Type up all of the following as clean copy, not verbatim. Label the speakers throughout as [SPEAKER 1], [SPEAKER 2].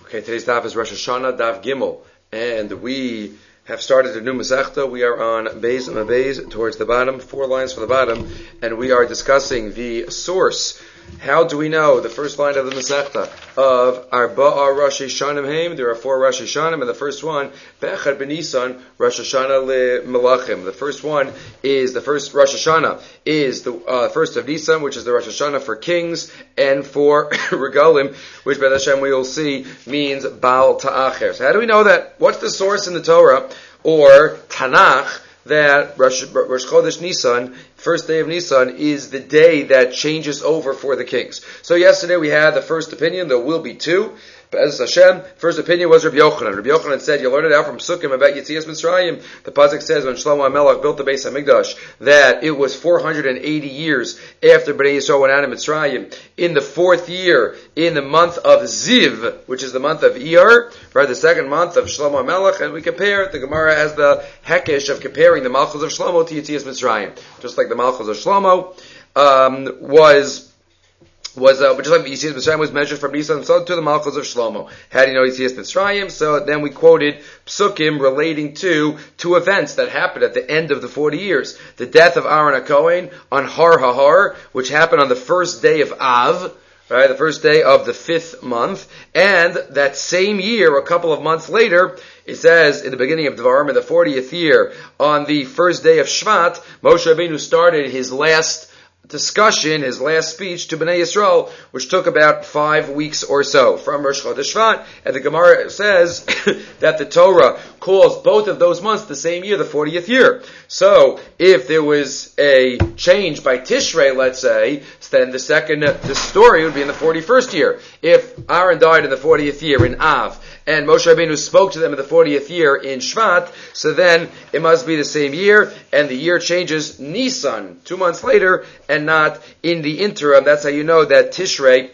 [SPEAKER 1] Okay, today's daf is Rosh Hashanah, daf Gimel, and we have started a new Masechta. We are on Beis Mabez, towards the bottom, 4 lines from the bottom, and we are discussing the source. How do we know the first line of the Masechta of Arba'a Rosh Hashanim Haim? There are 4 Rosh Hashanim, and the first one, Be'echad B'Nisan, Rosh Hashanah LeMelachim. The first one is, the first Rosh Hashanah is the first of Nisan, which is the Rosh Hashanah for kings, and for Regalim, which B'ez Hashem we will see means Baal Ta'acher. So how do we know that? What's the source in the Torah, or Tanakh, that Rosh Chodesh Nisan, first day of Nisan, is the day that changes over for the kings. So yesterday we had the first opinion, there will be 2. Be'ez Hashem, first opinion was Rabbi Yochanan. Rabbi Yochanan said, you learn it out from Sukkim about Yetzias Mitzrayim. The Pasuk says when Shlomo HaMelech built the Beis HaMikdash, that it was 480 years after Bnei Yisrael went out of Mitzrayim. In the 4th year, in the month of Ziv, which is the month of Iyar, right, the second month of Shlomo HaMelech, and we compare, the Gemara has the hekesh of comparing the Malchus of Shlomo to Yetzias Mitzrayim. Just like the Malchus of Shlomo was just like Yetzias Mitzrayim was measured from Nisan, so to the Malchus of Shlomo. How do you know Yetzias Mitzrayim? So then we quoted psukim relating to 2 events that happened at the end of the 40 years. The death of Aaron HaKohen on Har HaHar, which happened on the first day of Av, right, the first day of the 5th month, and that same year, a couple of months later, it says in the beginning of Devarim, in the 40th year, on the first day of Shvat, Moshe Rabbeinu started his last discussion, his last speech to Bnei Yisrael, which took about 5 weeks or so from Rosh Chodesh Shvat. And the Gemara says that the Torah calls both of those months the same year, the 40th year. So if there was a change by Tishrei, let's say, then the story would be in the 41st year. If Aaron died in the 40th year in Av, and Moshe Rabbeinu spoke to them in the 40th year in Shvat, so then it must be the same year, and the year changes Nisan, 2 months later, and not in the interim. That's how you know that Tishrei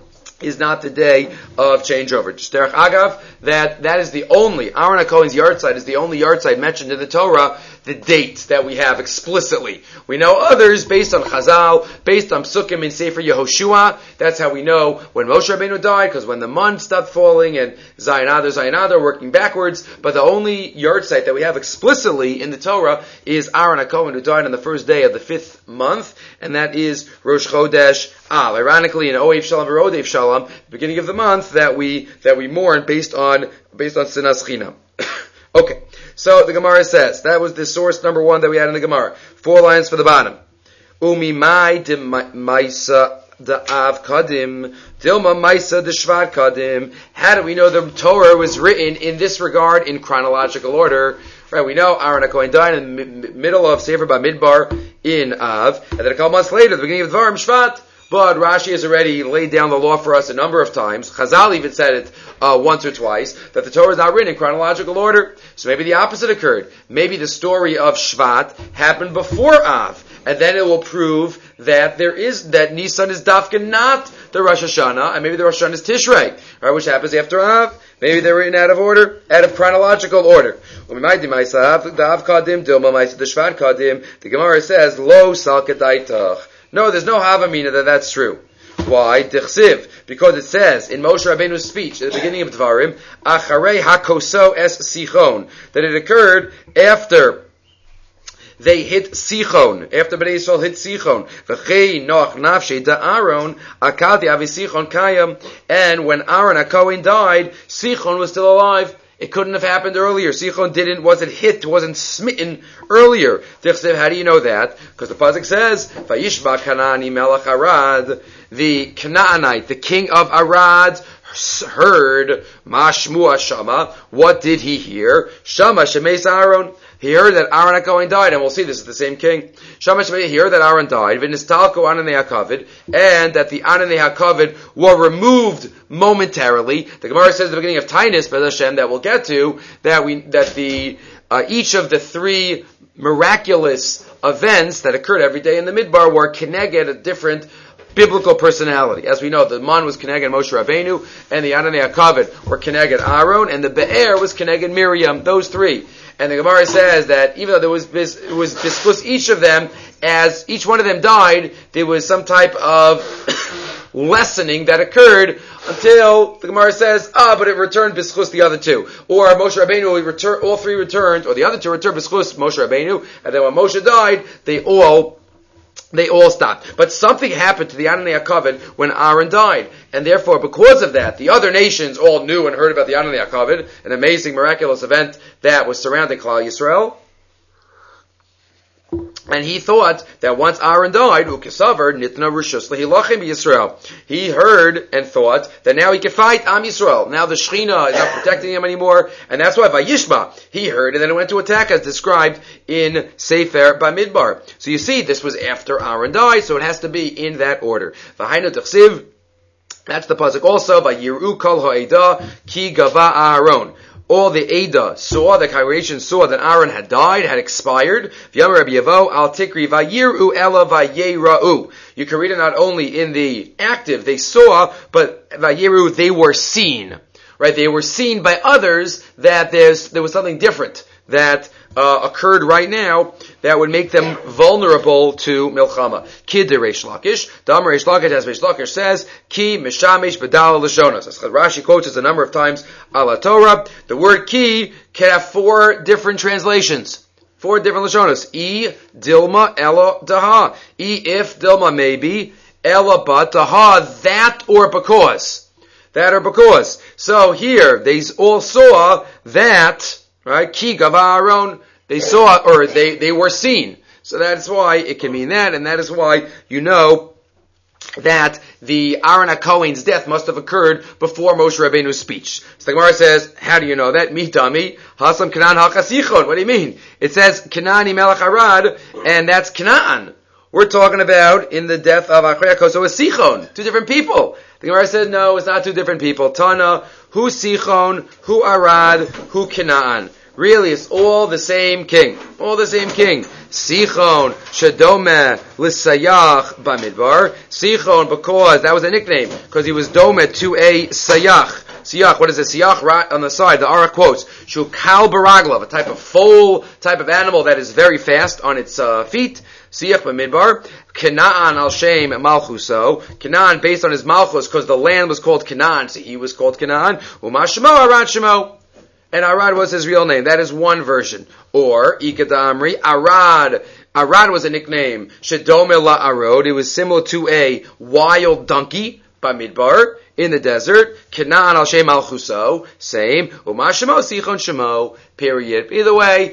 [SPEAKER 1] is not the day of changeover. Just derech agav, that is the only, Aaron HaKohen's yahrzeit is the only yahrzeit mentioned in the Torah, the date that we have explicitly. We know others based on Chazal, based on Psukim in Sefer Yehoshua. That's how we know when Moshe Rabbeinu died, because when the month stopped falling, and Zayin Adar, working backwards. But the only yahrzeit that we have explicitly in the Torah is Aaron HaKohen, who died on the first day of the 5th month, and that is Rosh Chodesh Av. Ironically, in Oev Shalom V'Rodev Shalom, beginning of the month, that we mourn based on Sinas Chinam. Okay, so the Gemara says, that was the source number 1 that we had in the Gemara. 4 lines for the bottom. Umi mai de maisa de av kadim, dilma maisa de shvat kadim. How do we know the Torah was written in this regard in chronological order? Right, we know Aaron HaKohen died in the middle of Sefer Bamidbar in Av, and then a couple months later, the beginning of Dvarim Shvat. But Rashi has already laid down the law for us a number of times. Chazal even said it once or twice, that the Torah is not written in chronological order. So maybe the opposite occurred. Maybe the story of Shvat happened before Av, and then it will prove that that Nisan is Dafka, not the Rosh Hashanah, and maybe the Rosh Hashanah is Tishrei, right, which happens after Av. Maybe they're written out of order, out of chronological order. The Gemara says, Lo salkadaitach. No, there's no havamina that's true. Why? Dichsiv. Because it says in Moshe Rabbeinu's speech at the beginning of Dvarim, Acharei hakoso es Sichon, that it occurred after they hit Sichon, after Bnei Yisrael hit Sichon. V'chei noch nafshei da Aaron, akati avi Sichon kayam. And when Aaron HaKohen died, Sichon was still alive. It couldn't have happened earlier. Sichon wasn't smitten earlier. How do you know that? Because the pasuk says, "Vayishva Kanani melech Arad," the Canaanite, the king of Arad, heard Mashmua Shama. What did he hear? Shama Shemes Aaron. He heard that Aaron HaKohen died, and we'll see this is the same king. Shama Shemes, he heard that Aaron died, V'nistalko Ananei HaKavod, and that the Ananei HaKavod were removed momentarily. The Gemara says at the beginning of Tainus, Be'ez Hashem, that we'll get to, each of the 3 miraculous events that occurred every day in the Midbar were keneged a different biblical personality. As we know, the Man was keneged Moshe Rabbeinu, and the Ananei HaKavod were keneged Aaron, and the Be'er was keneged Miriam, those 3. And the Gemara says that even though it was discussed each of them, as each one of them died, there was some type of lessening that occurred until the Gemara says, but it returned b'schus the other two. Or Moshe Rabbeinu, all three returned, or the other two returned b'schus Moshe Rabbeinu, and then when Moshe died, they all stopped. But something happened to the Ananei HaKavod when Aaron died. And therefore, because of that, the other nations all knew and heard about the Ananei HaKavod, an amazing, miraculous event that was surrounding Klal Yisrael. And he thought that once Aaron died, Ukesaver Nitna Rishus Lehilachim Yisrael. He heard and thought that now he could fight Am Yisrael. Now the Shechina is not protecting him anymore, and that's why Vayishma, he heard and then went to attack as described in Sefer Bamidbar. So you see, this was after Aaron died, so it has to be in that order. V'hainu T'chsiv, that's the pasuk also, Vayiru Kol Ha'eda Ki Gava Aaron. All the Ada saw, the congregation saw that Aaron had died, had expired. V'yamar Rabbi Yevo, al tikri vayiru ela vayera'u. You can read it not only in the active, they saw, but vayiru, they were seen. Right? They were seen by others that there was something different that occurred right now that would make them vulnerable to milchama. Kid de Reish Lakish, Damar Reish Lakish, as Reish Lakish says, ki mishamesh bedal l'shonos. As Rashi quotes it a number of times, ala Torah. The word ki can have 4 different translations. 4 different l'shonos. I, Dilma, Ella, Daha. I, if, Dilma, maybe, Ella, but, Daha, that or because. That or because. So here, they all saw that, right? Ki gava Aaron, they saw, or they were seen. So that's why it can mean that, and that is why you know that the Aaron HaKohen's death must have occurred before Moshe Rabbeinu's speech. So the Gemara says, how do you know that? Mitami, Hasam Canaan HaChasichon. What do you mean? It says, Canaan Melech Arad, and that's Canaan. We're talking about in the death of Achei HaKoso was Sichon. 2 different people. The Gemara said, no, it's not 2 different people. Tana, who Sichon, who Arad, who Canaan. Really, it's all the same king. All the same king. Sichon, Shadome, L'Sayach, Bamidbar. Sichon, because that was a nickname, because he was Dome to a Sayach. Siyach, what is it? Siyach, right on the side, the Ara quotes, Shukal Baraglav, a type of foal, type of animal that is very fast on its feet. Siyach Bamidbar. Canaan al Shem Malchuso. Canaan based on his Malchus, because the land was called Canaan, so he was called Canaan. Umashmo Arad Shemo. And Arad was his real name. That is one version. Or, Ikadamri, Arad. Arad was a nickname. Shedome la Arod. It was similar to a wild donkey, Bamidbar, in the desert. Canaan al Shem Malchuso. Same. Umashmo Sichon Shemo. Period. Either way,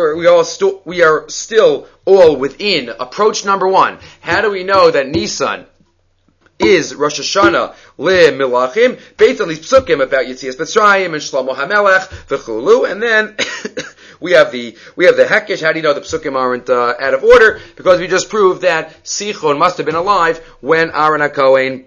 [SPEAKER 1] we are still all within approach number 1. How do we know that Nisan is Rosh Hashanah le Milachim, based on these psukim about Yitzias Mitzrayim and Shlomo HaMelech v'chulu, and then we have the Hekesh. How do you know the psukim aren't out of order? Because we just proved that Sichon must have been alive when Aaron HaKohen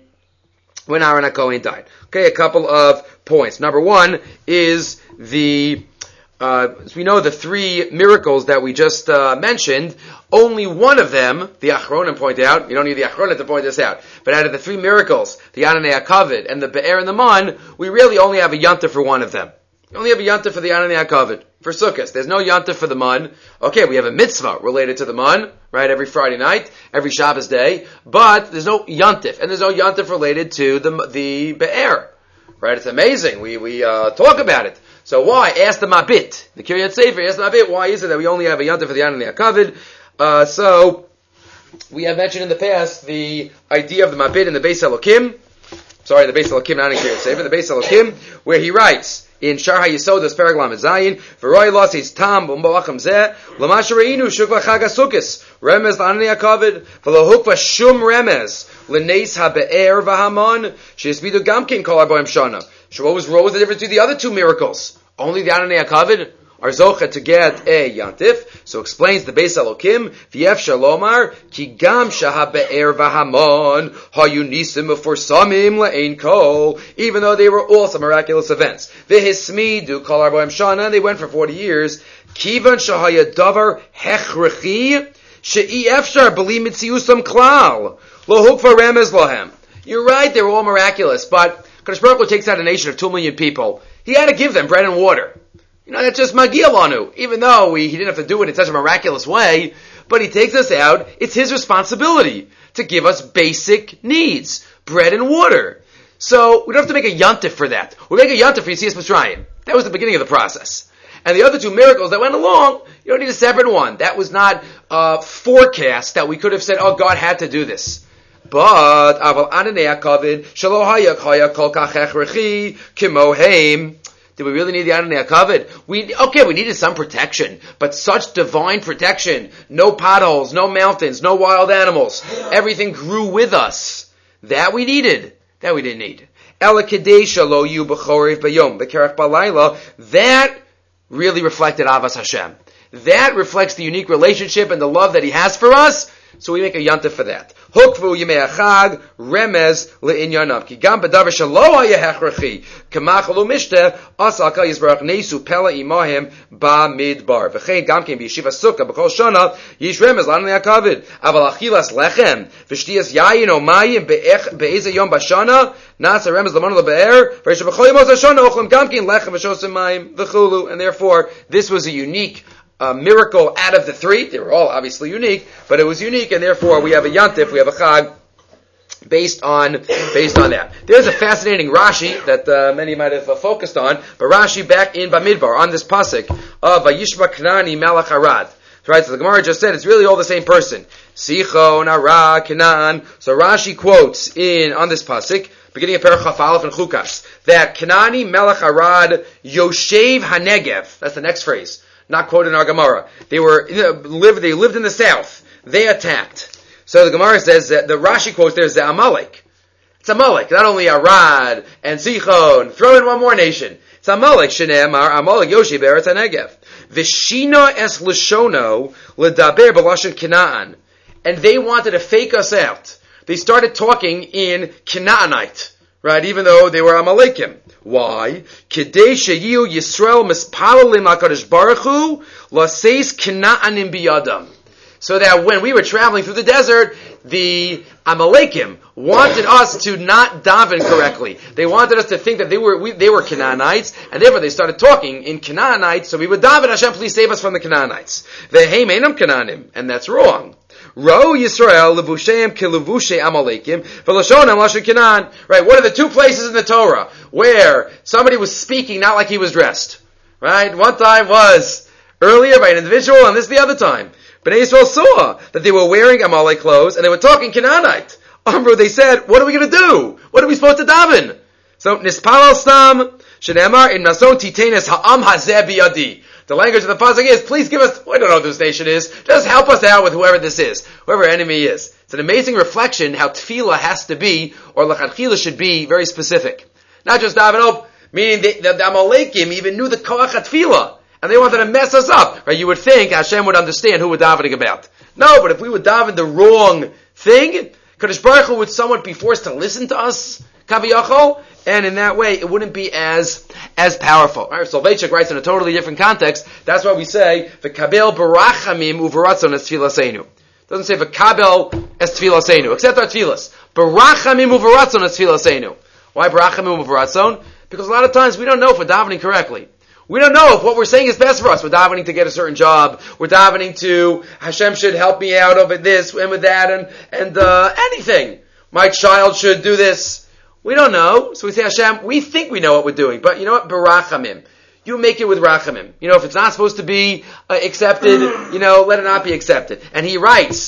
[SPEAKER 1] died. Okay, a couple of points. Number 1 is we know the 3 miracles that we just mentioned. Only one of them, the Achronim point out, you don't need the Achronim to point this out, but out of the 3 miracles, the Ananei HaKavod and the Be'er and the Man, we really only have a Yontif for one of them. We only have a Yontif for the Ananei HaKavod, for Sukkot. There's no Yontif for the Man. Okay, we have a mitzvah related to the Man, right, every Friday night, every Shabbos day, but there's no Yontif, and there's no Yontif related to the Be'er. Right, it's amazing. We talk about it. So why? Ask the Mabit. The Kiryat Sefer, ask the Mabit, why is it that we only have a Yontif for the Ananei HaKavod? So, we have mentioned in the past the idea of the Mabit in the Beis Elokim. Sorry, the Beis Elokim, not in Kiryat Sefer, the Beis Elokim, where he writes, in Shar HaYisodos, Perek Lamed Zayin, V'roi lo says tam b'molachim zeh, l'masher reinu shukva chag ha-sukkos, remez l'ananei HaKavod, v'lo hukva shum remez, l'neis ha-be'er v'haman, she'esbidu gamkin kol arboim shana. So what was the difference between the other 2 miracles? Only the Ananei HaKavod are zocha to get a yantif. So explains the Beis Elokim, v'yef shalomar, ki gam shaha be'er v'hamon, hayu nisim uforsamim le'ein kol, even though they were also miraculous events. V'hismidu kol arboim shana, they went for 40 years, kivan shahaya davar hechrechi, she'i efshar b'li mitziusam klal, lo hukva remez lohem. You're right, they were all miraculous, but Kadosh Baruch Hu takes out a nation of 2 million people. He had to give them bread and water. You know, that's just Magiel Lanu. Even though he didn't have to do it in such a miraculous way, but he takes us out. It's his responsibility to give us basic needs. bread and water. So we don't have to make a yontif for that. We make a yontif for Yetzias Mitzrayim. That was the beginning of the process. And the other two miracles that went along, you don't need a separate one. That was not forecast that we could have said, oh, God had to do this. But aval ananei hakavid shelo haya kol kach hechrechi kimoheim. Did we really need the ananei hakavid? We needed some protection, but such divine protection, no potholes, no mountains, no wild animals, everything grew with us. That we needed. That we didn't need. Ela kedesha lo yu b'chorev b'yom b'kerach b'layla. That really reflected Avas Hashem. That reflects the unique relationship and the love that He has for us. So we make a yontif for that. Hukvu yimei achag remez le'inyanav ki gam b'davar shelo haya hechrachi k'machal u'mishteh asal kal yisbarach nesu pela imahem ba'midbar v'chein gam kein b'yeshiva sukkah b'kol shana yish remez l'ananei hakavid aval achilas lechem v'shtiyas yayin o mayim be'eze yom b'shana nasa remez l'manu le'be'er v'resha b'chol yimos ha'shana ochlim gam kein lechem v'shosim mayim v'chulu. And therefore this was a unique miracle out of the three. They were all obviously unique, but it was unique, and therefore we have a yantif, we have a chag based on that. There's a fascinating Rashi that many might have focused on, but Rashi back in Bamidbar on this pasuk of Vayishma Knani Melech Arad. Right, so the Gemara just said it's really all the same person. Sichon, Arad, Canaan. So Rashi quotes on this pasuk, beginning of Perach Chaf Aleph and Chukas, that Knani Melech Arad Yoshev HaNegev. That's the next phrase. Not quoted in our Gemara. They lived in the south. They attacked. So the Gemara says that the Rashi quotes there's the Amalek. It's Amalek, not only Arad and Sichon. Throw in one more nation. It's Amalek. Shene'emar Amalek Yoshi Be'eretz HaNegev. V'shina es l'shono l'daber b'lashon Canaan. And they wanted to fake us out. They started talking in Canaanite, right? Even though they were Amalekim. Why? Kedei sheyiu Yisrael mispalalim HaKadosh Baruch Hu laseis Kanaanim biyadam. So that when we were traveling through the desert, the Amalekim wanted us to not daven correctly. They wanted us to think that they were Canaanites, and therefore they started talking in Canaanite, so we would daven, Hashem, please save us from the Canaanites. Ve'heim einam Kanaanim, and that's wrong. Ro Yisrael levusheim kelevushe Amalekim v'lashonam lashon Canaan. Right, what are the two places in the Torah where somebody was speaking not like he was dressed? Right, one time was earlier by an individual, and this the other time. Bnei Yisrael saw that they were wearing Amalek clothes and they were talking Canaanite. Amru, they said, what are we going to do? What are we supposed to daven? So nispalal stam shenemar in nason titenes ha'am hazeh biyadi. The language of the pasuk is, please give us, we don't know who this nation is, just help us out with whoever this is, whoever our enemy is. It's an amazing reflection how tefillah has to be, or lachadchila should be, very specific. Not just daven, meaning the Amalekim even knew the koach tefillah, and they wanted to mess us up. Right? You would think Hashem would understand who we're davening about. No, but if we would daven the wrong thing, Kadosh Baruch Hu would somewhat be forced to listen to us, kaviyachol, and in that way, it wouldn't be as powerful. All right, Soloveitchik writes in a totally different context. That's why we say, v'kabel barachamim uvaratzon es tfilaseinu. It doesn't say v'kabel es tfilaseinu, except our tfilas. Barachamim uvaratzon es tfilaseinu. Why barachamim uvaratzon? Because a lot of times we don't know if we're davening correctly. We don't know if what we're saying is best for us. We're davening to get a certain job. We're davening to, Hashem should help me out over this and with that and anything. My child should do this. We don't know. So we say, Hashem, we think we know what we're doing. But you know what? Barachamim. You make it with rachamim. You know, if it's not supposed to be accepted, let it not be accepted. And he writes,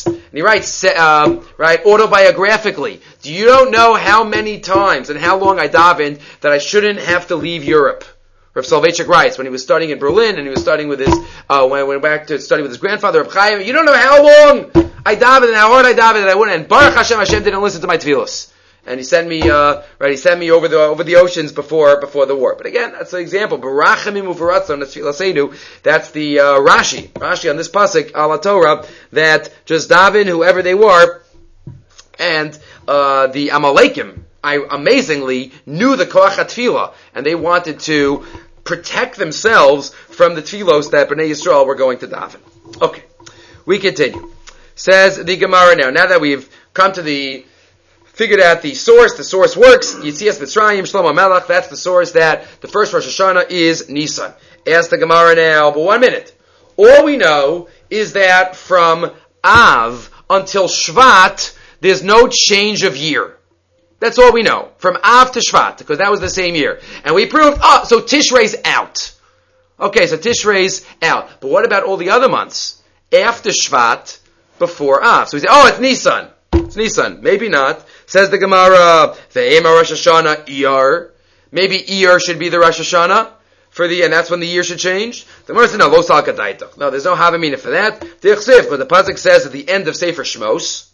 [SPEAKER 1] right, autobiographically, you don't know how many times and how long I davened that I shouldn't have to leave Europe. Rav Soloveitchik writes, when he was studying in Berlin and he was studying with his, when he went back to study with his grandfather, Reb Chaim, you don't know how long I davened and how hard I davened and I wouldn't. And Baruch Hashem didn't listen to my tefillos. And he sent me over the oceans before the war. But again, that's an example. Barachamim uvaratzon esfilaseinu. That's the Rashi on this pasuk ala Torah that just daven whoever they were, and the Amalekim amazingly knew the koach tefillah, and they wanted to protect themselves from the tefillos that Bnei Yisrael were going to daven. Okay, we continue. Says the Gemara now that we've come to figured out the source works, Yetzias Mitzrayim, Shlomo Melech, that's the source that the first Rosh Hashanah is Nisan. Ask the Gemara now, but 1 minute. All we know is that from Av until Shvat, there's no change of year. That's all we know. From Av to Shvat, because that was the same year. And we proved, so Tishray's out. Okay, so Tishray's out. But what about all the other months? After Shvat, before Av. So we say, it's Nisan. It's Nisan. Maybe not. Says the Gemara, Ve'ema Rosh Hashanah Iyar. Maybe Iyar should be the Rosh Hashanah. And that's when the year should change. The Gemara says, no, lo sal kadaitach. No, there's no havamina for that. Dichsev, because the pasuk says at the end of Sefer Shmos,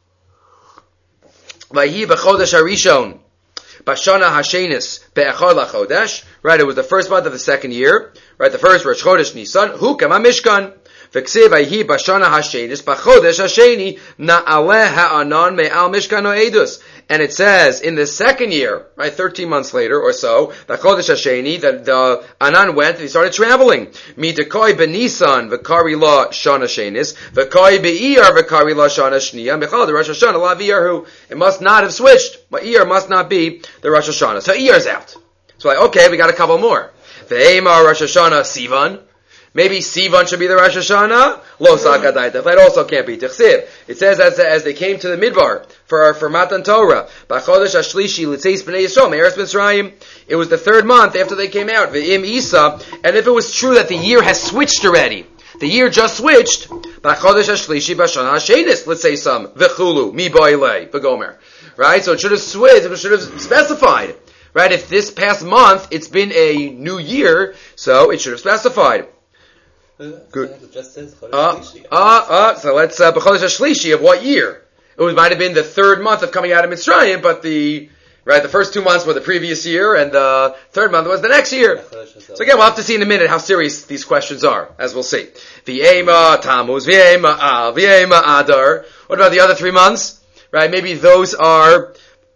[SPEAKER 1] Vayhi b'chodesh harishon, b'shana hashenis be'echad lachodesh. Right, it was the first month of the second year. Right, the first Rosh Chodesh Nisan. Hu kama mishkan. V'ksiv vayhi b'shana hashenis b'chodesh hasheni na'aleh ha'anan me'al mishkan o'edus. And it says in the second year, right, 13 months later or so, the Chodesh Hasheni, that the Anan went and he started traveling. Midekoi b'Nisan v'kari la shana shenis v'koi b'Iyar v'kari la shana shniya mechal the Rosh Hashanah la v'Iyarhu. It must not have switched. But Iyar must not be the Rosh Hashanah. So Iyar's out. So okay, we got a couple more. Ve'ema Rosh Hashanah Sivan. Maybe Sivan should be the Rosh Hashanah. Lo sakadaita. That also can't be Tichsiv. It says as they came to the Midbar for Matan Torah. B'chodesh Hashlishi l'tzeis b'nei Yisrael me'eretz Mitzrayim. It was the third month after they came out. Ve'im Isa. And if it was true that the year has switched already, the year just switched. B'chodesh Hashlishi b'shana hashenis. Let's say some v'chulu mi ba'ilei v'gomer. Right. So it should have switched. It should have specified. Right. If this past month it's been a new year, so it should have specified. Good. So let's b'chodesh hashlishi of what year? It might have been the third month of coming out of Mitzrayim, but the first 2 months were the previous year, and the third month was the next year. So again, we'll have to see in a minute how serious these questions are, as we'll see. V'yema Tammuz, v'yema Av, v'yema Adar. What about the other 3 months? Right? Maybe those are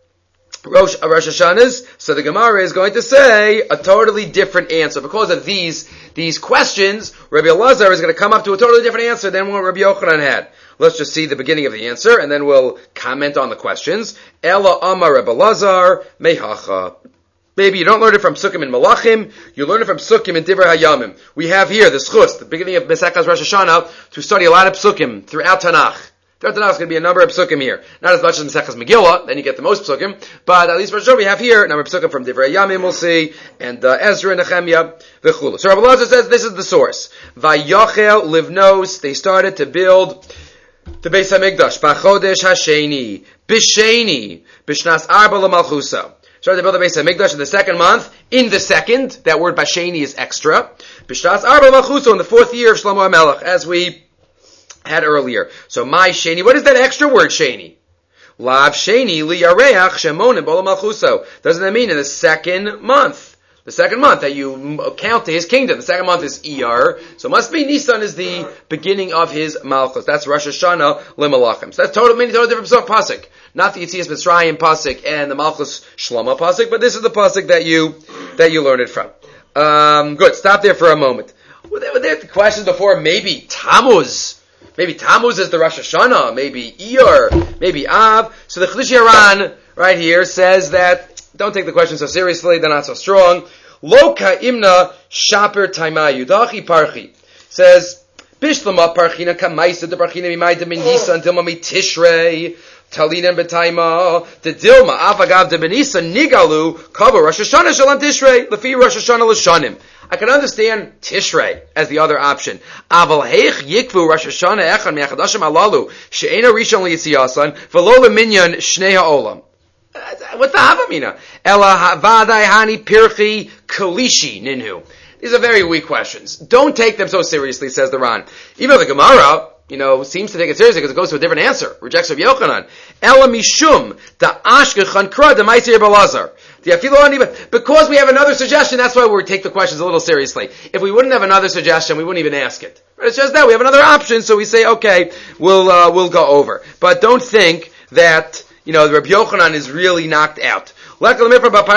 [SPEAKER 1] Rosh Hashanahs. So the Gemara is going to say a totally different answer. Because of these questions, Rabbi Elazar is going to come up to a totally different answer than what Rabbi Yochanan had. Let's just see the beginning of the answer, and then we'll comment on the questions. Ela Amar Rabbi Elazar Mehacha. Maybe you don't learn it from Sukkim and Malachim, you learn it from Sukkim and Divrei Hayamim. We have here the Schus, the beginning of Mesechas Rosh Hashanah, to study a lot of Sukkim throughout Tanakh. Throughout Tanakh is going to be a number of psukim here. Not as much as Mesechas Megillah, then you get the most psukim, but at least for sure we have here a number of psukim from Divrei Yamim, we'll see, and Ezra and Nehemiah, v'chulu. So Rabbi Elazar says this is the source. Vayachel livnos, they started to build the Beis HaMikdash, b'chodesh hasheni, b'sheni, b'shnas arba l'malchusa. Started to build the Beis HaMikdash in the second month, in the second, that word b'sheni is extra, b'shnas arba l'malchusa, in the 4th year of Shlomo HaMelech, as we had earlier. So my sheni, what is that extra word sheni? Lav sheni li yareach shemonim bola malchuso. Doesn't that mean in the second month? The second month that you count to his kingdom. The second month is Iyar. So it must be Nisan is the beginning of his Malchus. That's Rosh Hashanah Limalachim. So that's totally different pasuk. Not the Yetzias Mitzrayim pasuk and the Malchus Shlomo pasuk, but this is the pasuk that you learn it from. Good. Stop there for a moment. Were there questions before? Maybe Tammuz. Maybe Tammuz is the Rosh Hashanah, maybe Iyar, maybe Av. So the Chiddush Yaran right here says that, don't take the question so seriously, they're not so strong. Lo ka'imna shaper taima yudachi parchi. Says, Bishlama parchina kamaisa de parchina mimayda min Nisan dilma mi Tishrei, Talina b'taima, the dilma avagav de benisa nigalu, kava Rosh Hashanah shalam Tishrei, lefi Rosh Hashanah l'shanim. I can understand Tishrei as the other option. Aval heich yikvu Rosh Hashanah echan me'achadashim alalu she'ena rishon li'yitziyasan v'lo leminyan shnei ha'olam. What's the havamina? Ela ha'vadai hani pirchi kalishi ninhu. These are very weak questions. Don't take them so seriously, says the Ran. Even though the Gemara, seems to take it seriously because it goes to a different answer. Rejects Rabbi Yochanan. Ela mishum da ashkechan kra da ma'aseh Rabbi Elazar. Because we have another suggestion, that's why we take the questions a little seriously. If we wouldn't have another suggestion, we wouldn't even ask it. It's just that we have another option, so we say, okay, we'll go over. But don't think that, Rabbi Yochanan is really knocked out. Right, even though they're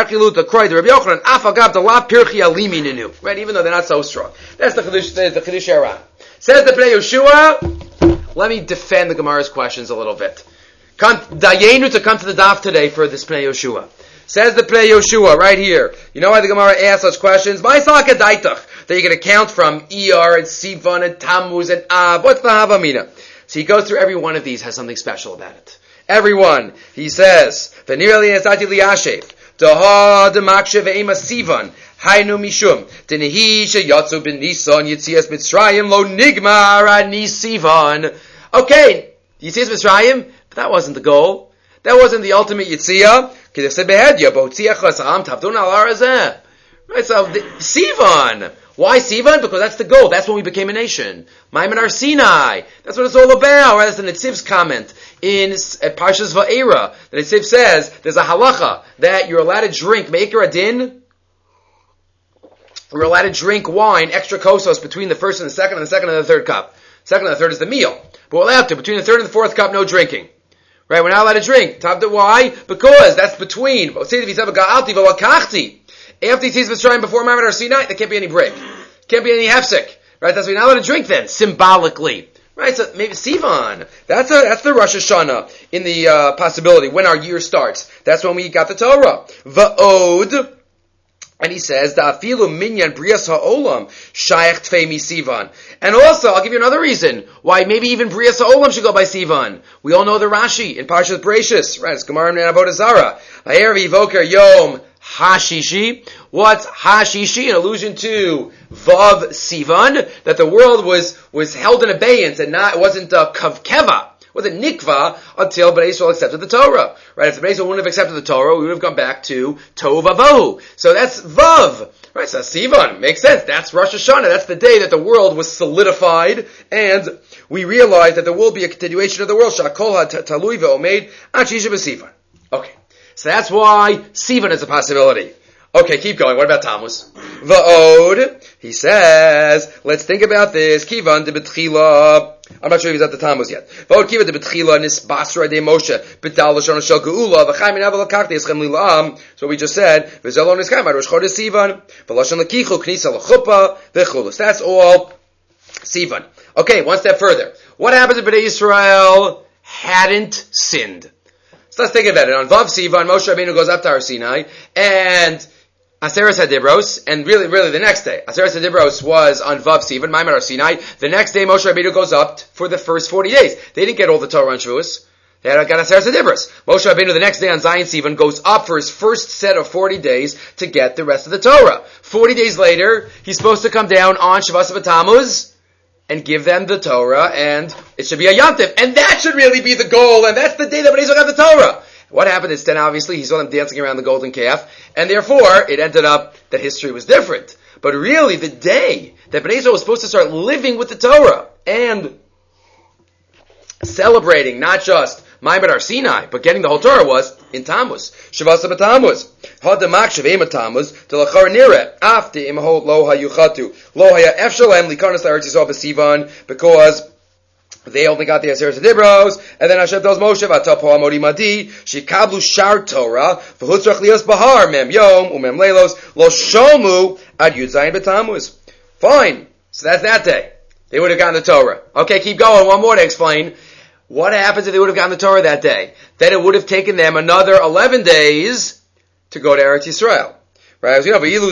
[SPEAKER 1] not so strong. That's the Chiddush Yaran. Says the Pnei Yehoshua, let me defend the Gemara's questions a little bit. Dayenu to come to the daf today for this Pnei Yehoshua. Says the Pnei Yehoshua right here. You know why the Gemara asks such questions? That you're going to count from Iyar and Sivan and Tammuz and Av. What's the Havamina? So he goes through every one of these, has something special about it. everyone. He says, "V'nirali esati liyashev, daha demakshe ve'ema sivan, hainu mishum, denehi sheyatzu ben Nisan yitzias Mitzrayim lo nigmar ani sivan." Okay, Yitzias Mitzrayim, but that wasn't the goal. That wasn't the ultimate Yitzia. Right, so Sivan. Why Sivan? Because that's the goal. That's when we became a nation. Maimon Har Sinai. That's what it's all about. Right? That's the Netziv's comment in Parshas Va'era. The Netziv says there's a halacha that you're allowed to drink Meikar Adin. We're allowed to drink wine, extra kosos, between the first and the second and the third cup. Second and the third is the meal. But we're allowed to. Between the third and the fourth cup, no drinking. Right, we're not allowed to drink. Why? Because that's between. After he sees Mitzrayim before Ma'amad Har Sinai, there can't be any break. Can't be any hefsek. Right, that's why we're not allowed to drink then, symbolically. Right, so maybe Sivan. That's the Rosh Hashanah in the possibility, when our year starts. That's when we got the Torah. Va'od. And he says, "Da'afilu minyan brias ha'olam shayach tfei mi Sivan." And also, I'll give you another reason why maybe even brias ha'olam should go by Sivan. We all know the Rashi in Parshas Bereishis, right? It's Gemara in Avodah Zarah. Ha'erev yivoker yom hashishi. What's hashishi? An allusion to Vav Sivan, that the world was held in abeyance and it wasn't kavkeva. Was it nikva until Bnei Yisrael accepted the Torah? Right? If the Bnei Yisrael wouldn't have accepted the Torah, we would have gone back to Tohu Vavohu. So that's Vav. Right? So Sivan. Makes sense. That's Rosh Hashanah. That's the day that the world was solidified, and we realized that there will be a continuation of the world. Shakol talui ve'omeid ad shisha b'Sivan. Okay. So that's why Sivan is a possibility. Okay, keep going. What about Tammuz? Va'od. He says, let's think about this. Kivan de betchila. I'm not sure if he's at the Tammuz yet. Va'od kivan de betchila nisbasra de Moshe b'dal l'shon shel geula v'chaim min aval l'kachti eschem li'lam. So we just said v'zelon niskayim ad rosh chodesh Sivan v'lashon l'kichu knisa l'chuppah v'chulus. That's all Sivan. Okay, one step further. What happens if Bnei Yisrael hadn't sinned? So let's think about it. On Vav Sivan, Moshe Rabbeinu goes up to Har Sinai, and Aseres HaDibros, and really the next day. Aseres HaDibros was on Vav Sivan, Ma'amad Har Sinai. The next day, Moshe Rabbeinu goes up for the first 40 days. They didn't get all the Torah on Shavuos. They got Aseres HaDibros. Moshe Rabbeinu, the next day on Zion Sivan, goes up for his first set of 40 days to get the rest of the Torah. 40 days later, he's supposed to come down on Shavas Tammuz and give them the Torah, and it should be a Yontif. And that should really be the goal, and that's the day that Bnei Yisrael got the Torah. What happened instead? Obviously, he saw them dancing around the golden calf, and therefore, it ended up that history was different. But really, the day that Bnei Yisrael was supposed to start living with the Torah, and celebrating not just Ma'amad Har Sinai, but getting the whole Torah was in Tammuz. Shavasa b'Tammuz. Hadamak shavema Tammuz, telachar nire, afte imho lo hayuchatu, lo haya efshalem likanas la'eretz Yisrael b'Sivan, because they only got the Aseres HaDibros, and then Hashem tells Moshe, "V'atapo amodi madi, shikablu shar Torah, v'hutzrach lios bahar, mem yom, umem leilos, lo shomu ad yud zayin b'Tammuz." Fine. So that's that day. They would have gotten the Torah. Okay, keep going. One more to explain. What happens if they would have gotten the Torah that day? Then it would have taken them another 11 days to go to Eretz Yisrael. Right? They wouldn't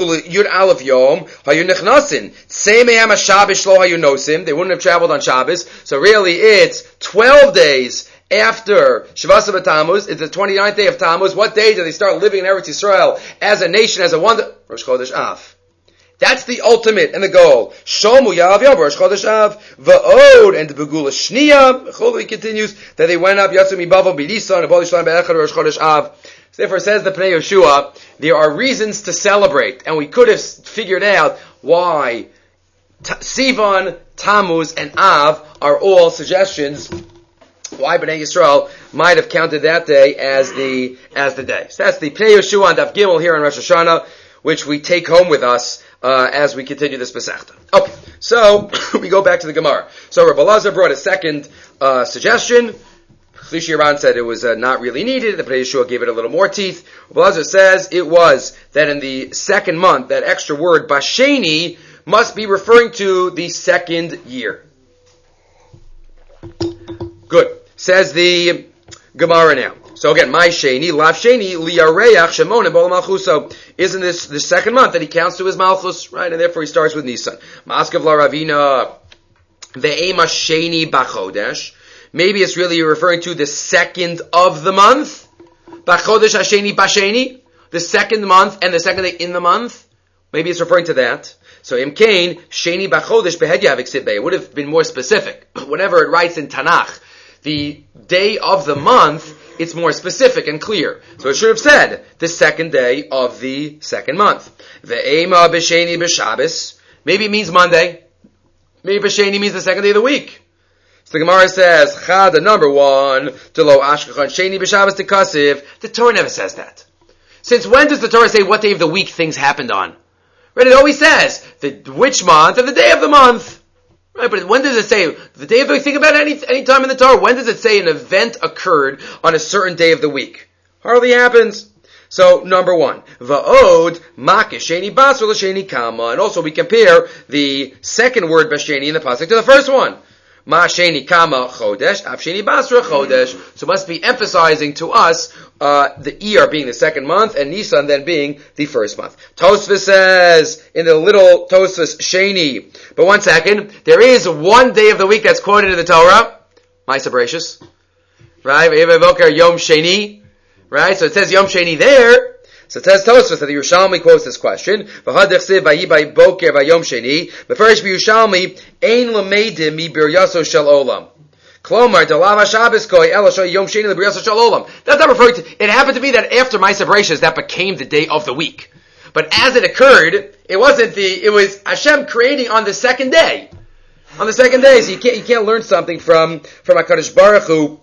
[SPEAKER 1] have traveled on Shabbos. So really it's 12 days after Shavasa b'Tammuz. It's the 29th day of Tammuz. What day do they start living in Eretz Yisrael as a nation, as a wonder? Rosh Chodesh Av. That's the ultimate and the goal. Shomu Yav Yom Rosh Chodesh Av Va'od, and the Begula Shniya. He continues that they went up Yatsumi Bavel B'Nisan and B'Ol Yishlan Be'echad Rosh Chodesh Av. So therefore, says the Pnei Yehoshua, there are reasons to celebrate, and we could have figured out why Sivan, Tammuz, and Av are all suggestions why Bnei Yisrael might have counted that day as the day. So that's the Pnei Yehoshua and Daf Gimel here in Rosh Hashanah, which we take home with us as we continue this Masechta. Okay, so we go back to the Gemara. So Rabbi Elazar brought a second suggestion. Chlishi Yaran said it was not really needed. The Pnei Yehoshua gave it a little more teeth. Rabbi Elazar says it was that in the second month, that extra word, Basheni, must be referring to the second year. Good. Says the Gemara now. So again, my Sheni, Lav Sheni, Liyareach Shemon and Bol Malchuso. Isn't this the second month that he counts to his Malchus, right? And therefore he starts with Nisan. Maskav La Ravina, Ve'ema Sheni Bachodesh. Maybe it's really referring to the second of the month. B'chodesh hasheni b'sheni. The second month and the second day in the month. Maybe it's referring to that. So Imkain, Sheni B'chodesh Behedya V'ksibbe. It would have been more specific. Whenever it writes in Tanakh, the day of the month, it's more specific and clear. So it should have said, the second day of the second month. Ve'ema B'sheni B'Shabbos. Maybe it means Monday. Maybe B'sheni means the second day of the week. So the Gemara says, Chada, number one, Delo Ashkechan Sheni B'Shabbos Tekasiv. The Torah never says that. Since when does the Torah say what day of the week things happened on? Right, it always says which month and the day of the month. Right, but when does it say the day of the week? Think about any time in the Torah. When does it say an event occurred on a certain day of the week? Hardly happens. So, number one, Va'od Makish Sheni Basra L'Sheni Kama. And also we compare the second word Basheni in the pasuk to the first one. Ma Sheni Kama Chodesh, Av Sheni Basra Chodesh. So it must be emphasizing to us the Iyar being the second month and Nisan then being the first month. Tosfos says in the little Tosfos Sheni. But one second, there is one day of the week that's quoted in the Torah. Ma'aseh Bereshis. Right? Yom Sheni. Right? So it says Yom Sheni there. So it says Tosfos that the Yerushalmi quotes this question. V'hadechsiv vayi boker vayom Sheni. Beferish b'Yerushalmi ein lameidim mi biryaso shel olam. Klomar delav haShabbos koi ela shoy yom Sheni lebiryaso shel olam. That's not referring to. It happened to be that after Ma'aseh Bereshis that became the day of the week. But as it occurred, it was Hashem creating on the second day. On the second day, so you can't learn something from HaKadosh Baruch Hu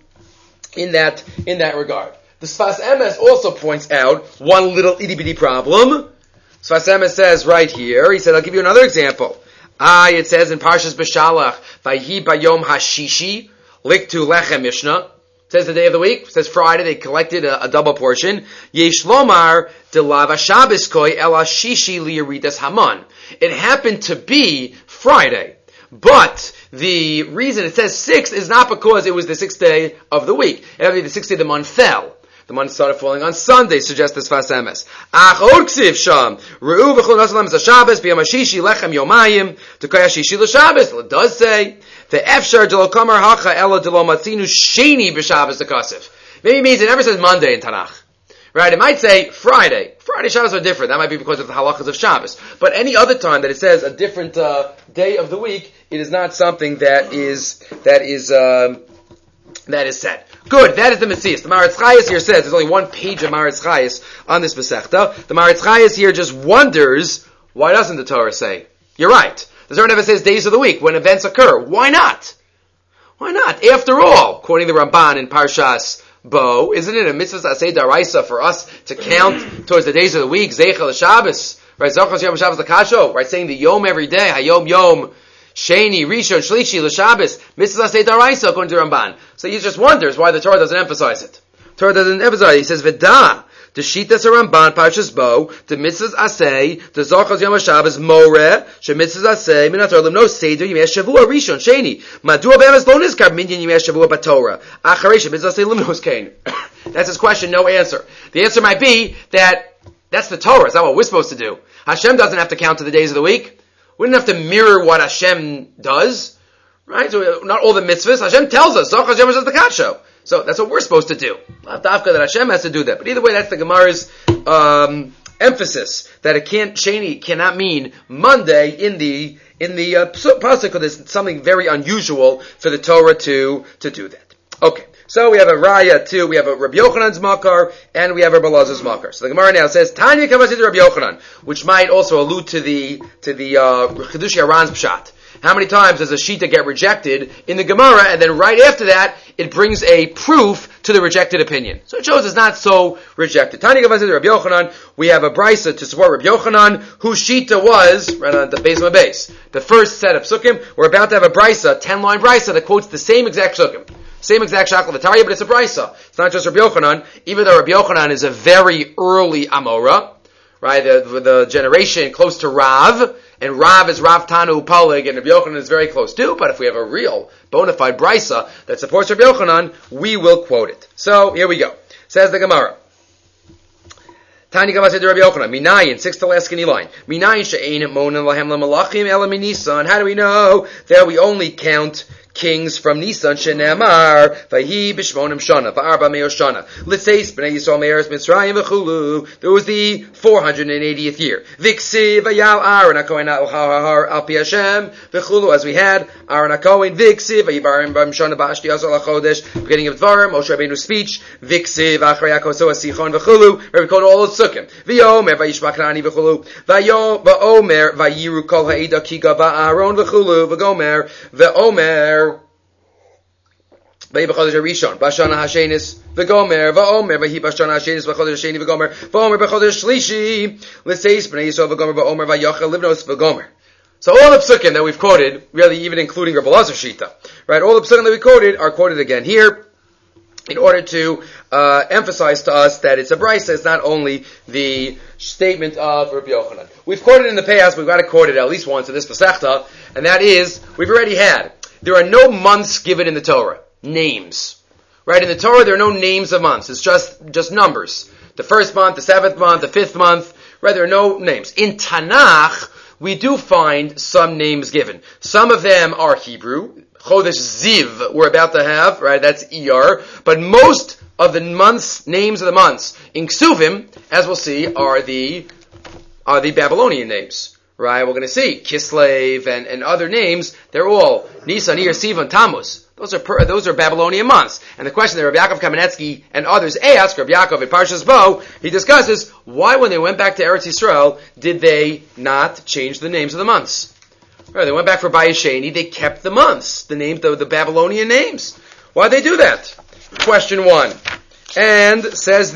[SPEAKER 1] in that regard. The Sfas Emes also points out one little itty-bitty problem. Sfas Emes says right here, he said, I'll give you another example. It says in Parshas Beshalach, Vayhi Bayom Hashishi, Liktu Lechem Mishnah. It says the day of the week. It says Friday, they collected a double portion. Yesh Lomar, Delav HaShabbos Koi El Hashishi Liyaridas Haman. It happened to be Friday. But the reason it says 6 is not because it was the 6th day of the week. It had to be the 6th day the month fell. The month started falling on Sunday, suggests this Sfas Emes. Ach od ksiv sham. Re'u v'chol nasalam is HaShabbos, b'yom HaShishi lechem yomayim, t'kay HaShishi l'Shabbos. It does say, ve'efshar d'lo kamar hacha ela d'lo matzinu sheni b'Shabbos t'kasiv. Maybe it means it never says Monday in Tanakh. Right? It might say Friday. Friday Shabbos are different. That might be because of the halachas of Shabbos. But any other time that it says a different day of the week, it is not something that is said. Good, that is the Mesias. The Maharatz Chayes here says, there's only one page of Maharatz Chayes on this Masechta. The Maharatz Chayes here just wonders, why doesn't the Torah say? You're right. The Torah never says days of the week, when events occur. Why not? Why not? After all, quoting the Ramban in Parshas Bo, isn't it a mitzvah aseh daraisa for us to count towards the days of the week, Zeichel Shabbos, right? Zochos Yom Shabbos L'Kasho, right? Saying the Yom every day, Hayom Yom, Sheni, Rishon, Shlishi, L'Shabbos, mitzvah aseh daraisa according to Ramban. So he just wonders why the Torah doesn't emphasize it. Torah doesn't emphasize it. He says, V'da, the Shitas Ramban, Parshas Bo, the mitzvahs aseh, the Zochos Yom Shabbos, Moreh, she mitzvahs aseh, Minator Lim no Seder, Yimei Shavua, Rishon, Sheni, Madua Be'emes Lo Nizkar, Minyan Yimei Shavua B'Torah, Acharei, she mitzvahs aseh, Lim nos Kain. That's his question, no answer. The answer might be that that's the Torah, it's not what we're supposed to do. Hashem doesn't have to count to the days of the week. We don't have to mirror what Hashem does, right? So not all the mitzvahs. Hashem tells us, Zochos Yom Shabbos L'Kasho. So that's what we're supposed to do. Not dafka that Hashem has to do that. But either way, that's the Gemara's emphasis that Sheni cannot mean Monday in the pasuk, because it's something very unusual for the Torah to do that. Okay. So we have a Raya too, we have a Rabbi Yochanan's Makar, and we have a Rabbi Elazar's Makar. So the Gemara now says, Tanya Kavasid Rabbi Yochanan, which might also allude to the Chedushi Aran's Pshat. How many times does a Shita get rejected in the Gemara, and then right after that, it brings a proof to the rejected opinion. So it shows it's not so rejected. Tanya Kavasid Rabbi Yochanan, we have a Brisa to support Rabbi Yochanan, whose Shita was, right on the base of my base. The first set of Sukkim, we're about to have a Brisa, 10-line Brisa, that quotes the same exact Sukkim. Same exact Shakal V'Tarya, but it's a Brisa. It's not just Rabbi Yochanan, even though Rabbi Yochanan is a very early Amora, right? The generation close to Rav, and Rav is Rav Tanu Palig, and Rabbi Yochanan is very close too, but if we have a real, bona fide Brisa that supports Rabbi Yochanan, we will quote it. So, here we go. Says the Gemara. Tanya Gama said to Rabbi Yochanan, Minayin, 6th to last skinny line. Minayin she'ein monen lahem lamalachim ela minisan. How do we know that we only count kings from Nisan shenemar vayhi b'shmonim shana v'arba me'or shana l'tzeis b'nei Yisrael me'eretz Mitzrayim v'chulu. There was the 480th year. V'ksiv vayal Aaron HaKohen al pi Hashem v'chulu, as we had Aaron HaKohen. V'ksiv vayibarim b'm shana b'ashti azol HaChodesh, beginning of Dvarim, Moshe Rabbeinu's speech. V'ksiv achrei HaKoso HaSichon v'chulu, where we quote all the Sukkim. V'yomer vayishma Knani v'chulu. V'omer vayiru kol ha'eda ki gava Aaron v'chulu. V'gomer v'omer Vayi b'chodesh harishon b'shana hashenis v'gomer v'omer vayi b'shana hashenis v'chodesh hasheni v'gomer v'omer b'chodesh shlishi l'seis b'nei Yisrael v'gomer v'omer v'yochel livnos v'gomer. So all the psukim that we've quoted, really even including Rabbi Elazar Shita, right? All the psukim that we quoted are quoted again here in order to emphasize to us that it's a brisa. It's not only the statement of Rabbi Yochanan. We've quoted in the past, we've got to quote it at least once in this Masechta, and that is, we've already had, there are no months given in the Torah. Names. Right? In the Torah, there are no names of months. It's just numbers. The first month, the seventh month, the fifth month. Right? There are no names. In Tanakh, we do find some names given. Some of them are Hebrew. Chodesh Ziv, we're about to have, right? That's ER. But most of the months, names of the months, in Ksuvim, as we'll see, are the Babylonian names. Right? We're going to see Kislev and other names. They're all Nisan, Iyar, Sivan, Tammuz. Those are Babylonian months. And the question that Rabbi Yaakov Kamenetsky and others ask, Rabbi Yaakov in Parshas Bo, he discusses why when they went back to Eretz Yisrael did they not change the names of the months. Right, they went back for Bayesheni, they kept the months, the Babylonian names. Why did they do that? Question 1. And says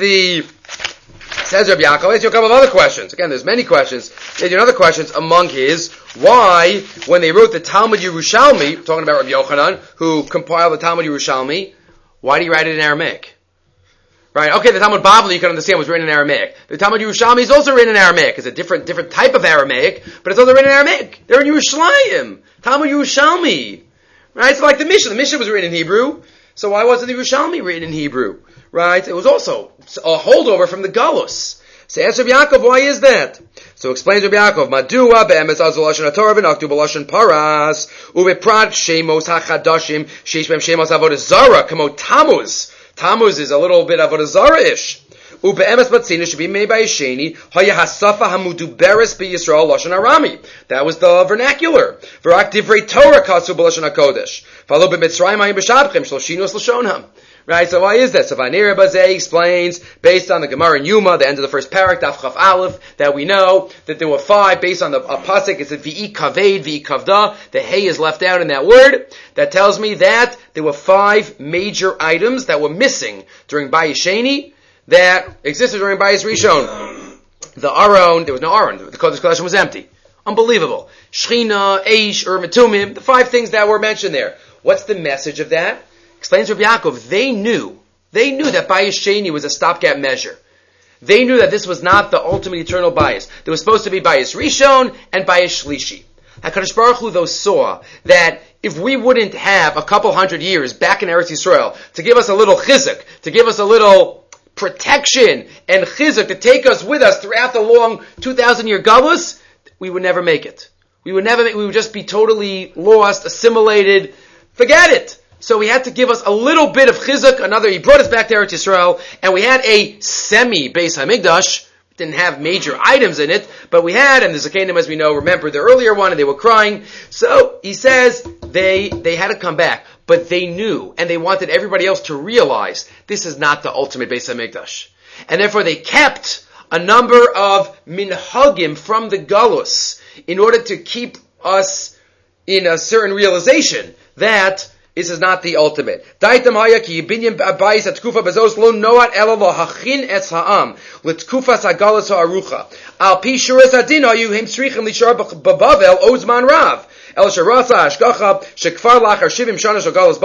[SPEAKER 1] Rabbi Yaakov, let's do a couple of other questions. Again, there's many questions. There's another questions among his, why, when they wrote the Talmud Yerushalmi, talking about Rabbi Yochanan, who compiled the Talmud Yerushalmi, why did he write it in Aramaic? Right, okay, the Talmud Bavli, you can understand, was written in Aramaic. The Talmud Yerushalmi is also written in Aramaic. It's a different type of Aramaic, but it's also written in Aramaic. They're in Yerushalayim. Talmud Yerushalmi. Right, it's like the Mishnah. The Mishnah was written in Hebrew, so why wasn't the Yerushalmi written in Hebrew? Right? It was also a holdover from the Galus. So ask Rabbi Yaakov, why is that? So explains Rabbi Yaakov, Madua be'emes azul lashon haTorah v'naktu b'lashon paras u'beprat shemos hachadashim sheish b'hem shemos avodah zara kamo Tammuz. Tammuz is a little bit avodah zara-ish. U'be'emes batzina should be made by Yesheni haya hasafa hamuduberes b'Yisrael lashon arami. That was the vernacular. V'rak divrei Torah katsu b'lashon hakodesh. V'alo b'mitzrayim hayim b'shabchem shloshinos l'shonham. Right, so why is that? So Vanir Bazeh explains, based on the Gemara in Yuma, the end of the first parak, Daf Chaf Aleph, that we know that there were 5, based on the pasuk, it's a V'i Kaved, V'i Kavda, the Hey is left out in that word, that tells me that there were 5 major items that were missing during Bayesheni, that existed during Bayis Rishon. The Aron, there was no Aron, the Kodesh Kodashim was empty. Unbelievable. Shechina, Eish, Ur Metumim, the 5 things that were mentioned there. What's the message of that? Explains Rabbi Yaakov, they knew that Bayis Sheni was a stopgap measure. They knew that this was not the ultimate eternal Bayis. There was supposed to be Bayis Rishon and Bayis Shlishi. HaKadosh Baruch Hu, though, saw that if we wouldn't have a couple hundred years back in Eretz Yisrael to give us a little chizuk, to give us a little protection and chizuk to take us with us throughout the long 2,000-year galus, we would never make it. We would just be totally lost, assimilated. Forget it. So he had to give us a little bit of chizuk, he brought us back to Eretz Yisrael, and we had a semi-Beis HaMikdash. Didn't have major items in it, but we had, and the Zakanim, as we know, remember the earlier one, and they were crying. So he says they had to come back, but they knew, and they wanted everybody else to realize this is not the ultimate Beis HaMikdash. And therefore they kept a number of minhagim from the Galus in order to keep us in a certain realization that this is not the ultimate. Daitam hayaki binyan abayis at tkufa bezos lo noat ela lo hachin etz ha'am l'tkufa sagalas ha'arucha al pi shuras adin ayu him tzrichim lishar b'Bavel ozman rav el sharasa hashgacha shekfar lachar shivim shana shagalas Bavel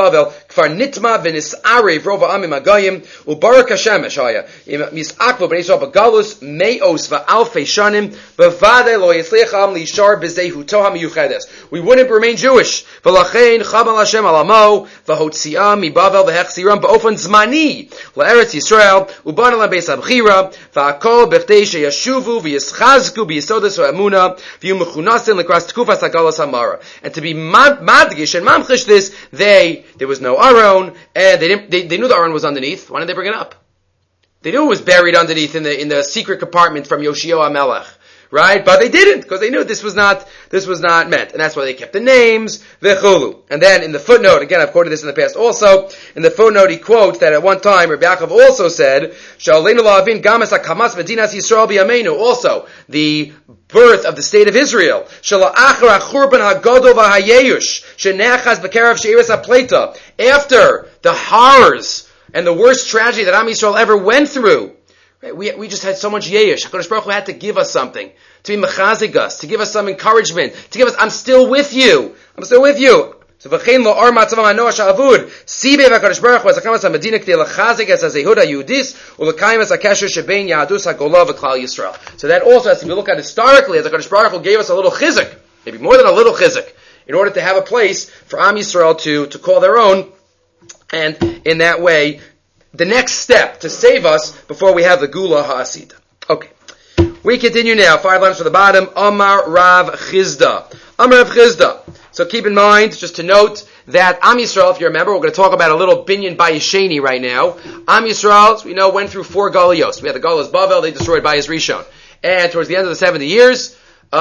[SPEAKER 1] Kfar nitma v'nis'arev rova amim agayim, u'barak Hashem eshaya. Mis'akvu b'nei Yisrael b'galus me'os v'alfei shanim, b'vadei lo yitzliach am lishar b'zehu toha miyuchedes. We wouldn't remain Jewish. V'lachein chabal Hashem alamo, v'hotzi'am mibavel v'hechziram b'ofan zmani, la'eretz Yisrael, u'ban alam beis abchira, v'akol b'chtei sheyashuvu v'yischazku b'yisodes v'amuna, v'yumuchunasin l'kras tkufas hagalos hamara. And to be madgish and mamchish this, there was no Aron, and they knew the Aron was underneath. Why didn't they bring it up? They knew it was buried underneath in the secret compartment from Yoshio HaMelech. Right? But they didn't, because they knew this was not meant. And that's why they kept the names, v'chulu. And then in the footnote, again, I've quoted this in the past also, in the footnote he quotes that at one time, Rabbi Yaakov also said, Sha'aleinu la'avin gamas hakamas medinas Yisrael b'yameinu. Also, the birth of the state of Israel. Shala'achar ha'churban ha'godol v'ha'yeyush, she'nechaz b'kerav she'iris ha'pleta. After the horrors and the worst tragedy that Am Yisrael ever went through, right, we just had so much yesh. HaKadosh Baruch Hu had to give us something, to be mechazik us, to give us some encouragement, to give us, I'm still with you. I'm still with you. So v'chein lo ar matzavam ha'noah sha'avud, sibei v'HaKadosh Baruch Hu azakamas ha'medina k'tei lechazik es ha'zehud ha'yudis, u'lekayim es ha'kesher shebein yahadus ha'golah v'klal Yisrael. So that also has to be looked at historically, as HaKadosh Baruch Hu gave us a little chizik, maybe more than a little chizik, in order to have a place for Am Yisrael to call their own, and in that way, the next step to save us before we have the Gula Ha'asida. Okay. We continue now. 5 lines from the bottom. Amar Rav Chizda. Amar Rav Chizda. So keep in mind, just to note, that Am Yisrael, if you remember, we're going to talk about a little binyan Bayesheni right now. Am Yisrael, as we know, went through 4 Galiyos. We had the Galus Bavel, they destroyed Bayis Rishon. And towards the end of the 70 years,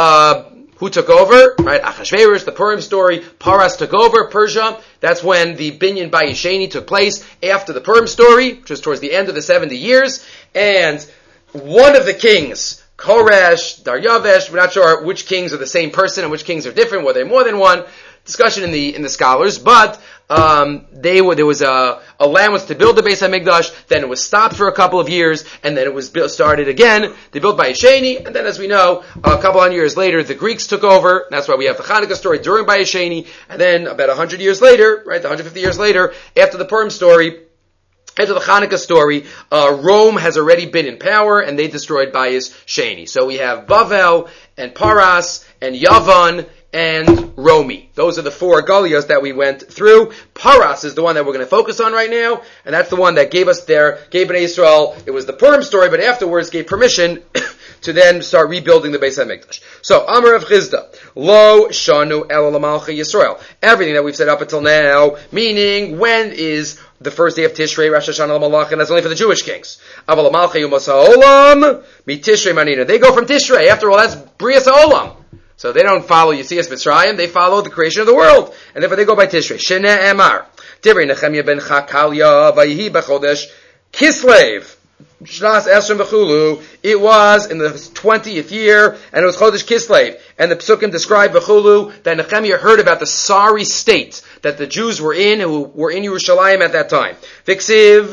[SPEAKER 1] who took over? Right, Achashverosh, the Purim story. Paras took over Persia. That's when the binyan Bayesheni took place after the Purim story, which was towards the end of the 70 years. And one of the kings, Koresh, Daryavesh, we're not sure which kings are the same person and which kings are different, were there more than one? Discussion in the scholars, but there was a land was to build the Beis HaMikdash, then it was stopped for a couple of years, and then it was started again. They built Bayesheni, and then, as we know, a couple hundred years later, the Greeks took over. That's why we have the Hanukkah story during Bayesheni, and then about 100 years later, right, 150 years later, after the Purim story, after the Hanukkah story, Rome has already been in power, and they destroyed Bayis Sheni. So we have Bavel, and Paras, and Yavan, and Romi. Those are the 4 Galiyos that we went through. Paras is the one that we're going to focus on right now, and that's the one that gave Bnei Yisrael, it was the Purim story, but afterwards gave permission to then start rebuilding the Beis HaMikdash. So, Amar of Chizda, Lo Shanu El Lamalcha Yisrael. Everything that we've said up until now, meaning, when is the first day of Tishrei, Rosh Hashanah L'Malach, and that's only for the Jewish kings. Aval Lamalcha Yom HaOlam, Mi Tishrei Manina. They go from Tishrei. After all, that's Brias HaOlam. So they don't follow Yetzias Mitzrayim, they follow the creation of the world. And therefore they go by Tishrei. Shene Emar. Divrei Nechemia ben Chakalia, Vayihi B'chodesh, Kislev. Shnas Esrim V'chulu. It was in the 20th year, and it was Chodesh Kislev. And the Psukim describe V'chulu, that Nechemia heard about the sorry state that the Jews were in, who were in Yerushalayim at that time. Viksiv.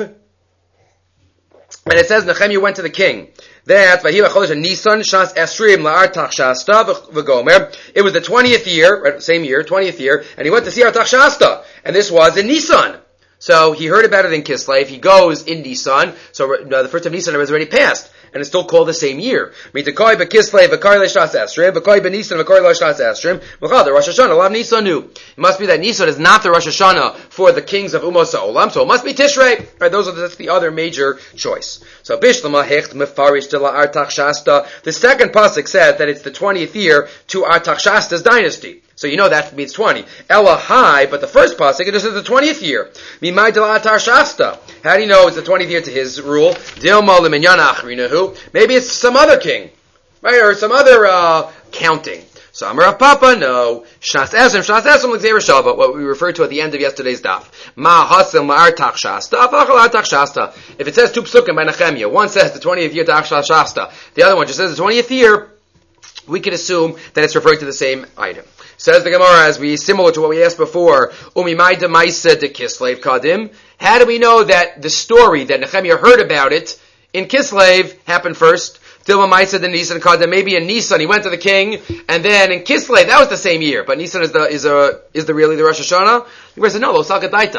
[SPEAKER 1] And it says Nechemia went to the king. That it was the 20th year, right, same year, 20th year, and he went to see Artach Shasta, and this was in Nisan. So he heard about it in Kislev. He goes in Nisan. So the first of Nisan has already passed, and it's still called the same year. It must be that Nisan is not the Rosh Hashanah for the kings of Umos Ha'olam, so it must be Tishrei. Right, that's the other major choice. So Bishlama Hecht Mefarish de la Artach Shasta. The second pasuk says that it's the 20th year to Artach Shasta's dynasty. So you know that means 20. Ella high, but the first pasuk, it just says the 20th year. Mimai de la Artach Shasta. How do you know it's the 20th year to his rule? Dilma leminyan achrinahu. Maybe it's some other king, right, or some other counting. So Amar Rav Papa, no. Shnas Esrim l'Gzeira Shava, what we referred to at the end of yesterday's daf. Ma hasim la'artach shasta, afachal artach shasta. If it says 2 psukim by Nechemia, one says the 20th year to Artach Shasta, the other one just says the 20th year, we can assume that it's referring to the same item. Says the Gemara, as similar to what we asked before, Umimai de Maisa de Kislev Kadim. How do we know that the story that Nechemia heard about it in Kislev happened first? Dilma Maisa de Nisan Kadim. Maybe in Nisan he went to the king, and then in Kislev that was the same year. But Nisan is really the Rosh Hashanah. The Gemara said no, lo salkadaitach.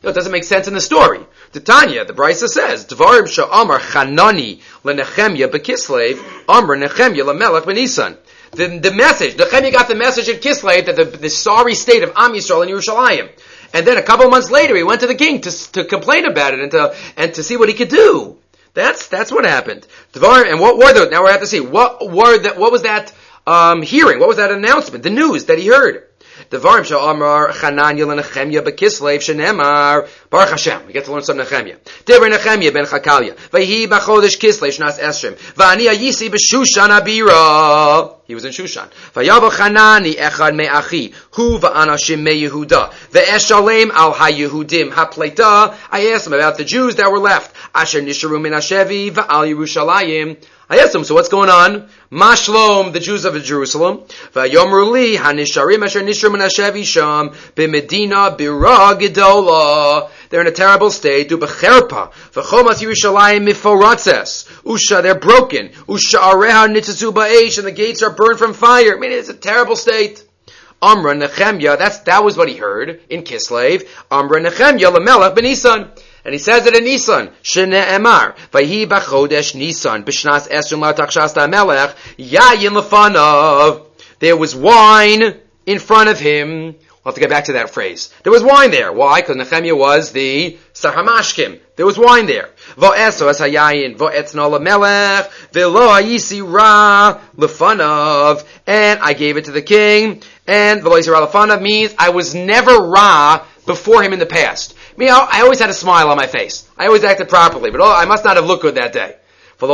[SPEAKER 1] it doesn't make sense in the story. The Tanya, the Brisa says, Dvarim sha'amar chanani lenechemya bekislev, amar nechemya lamelech benisan. The message, Nehemiah got the message in Kislev that the sorry state of Am Yisrael in Yerushalayim. And then a couple of months later, he went to the king to complain about it and to see what he could do. That's what happened. And what were those? Now we have to see what was that hearing? What was that announcement? The news that he heard. Devarim sha'amar Chananya lenechemya bekislev shenemar Baruch Hashem. We get to learn some Nehemiah. Divrei Nehemiah ben Chakalia. Vayhi b'chodesh kislev shnas esrim. V'ani ayisi b'Shushan abira. He was in Shushan. Vayavo Chanani echad me'achi. Hu va'anashim me'Yehuda. Ve'eshalem al ha'Yehudim ha'pleita. I asked him about the Jews that were left. Asher nisharu min hashevi va'al Yerushalayim. I asked him, so what's going on? Mashlom, the Jews of Jerusalem. Vayomru li hanisharim asher nishru min hashevi sham b'medina bira gedola. They're in a terrible state. U'becherpa v'chomas Yerushalayim miforatzes. Usha, they're broken. Usha areha nitzazu ba'esh, and the gates are burned from fire. I mean, it's a terrible state. Amra Nehemiah, that was what he heard in Kislev. Amra Nehemiah lamelech b'Nisan. And he says it in Nisan. Shene'emar. Vayhi b'chodesh Nisan. B'shnas esrim la'tachshas ta'melech. Yayin lefanav. There was wine in front of him. We'll have to get back to that phrase. There was wine there. Why? Because Nehemiah was the Sahamashkim. There was wine there. Vo'eso es hayayin. Vo'etzna lamelech. Ve'lo hayisi ra lefanav. And I gave it to the king. And ve'lo hayisi ra lefanav means I was never ra before him in the past. I always had a smile on my face. I always acted properly, but I must not have looked good that day.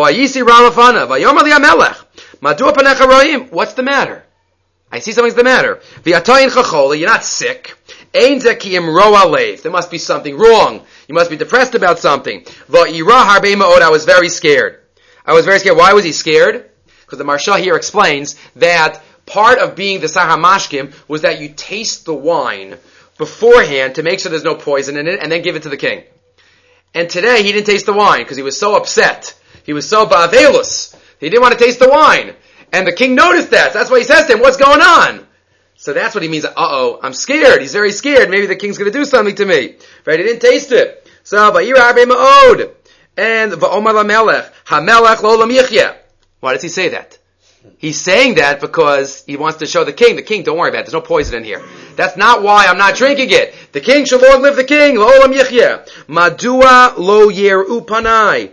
[SPEAKER 1] What's the matter? I see something's the matter. You're not sick. There must be something wrong. You must be depressed about something. I was very scared. Why was he scared? Because the Marsha here explains that part of being the Sahamashkim was that you taste the wine beforehand to make sure there's no poison in it, and then give it to the king. And today he didn't taste the wine because he was so upset. He was so ba'avelus. He didn't want to taste the wine. And the king noticed that. So that's why he says to him, what's going on? So that's what he means, I'm scared. He's very scared. Maybe the king's going to do something to me. Right? He didn't taste it. So, va'yirah ma'od. And va'omar lamelech, hamelech lo lam yichya. Why does he say that? He's saying that because he wants to show the king, don't worry about it, there's no poison in here. That's not why I'm not drinking it. The king shall long live the king. L'olam yichya. Madua lo yeru panai.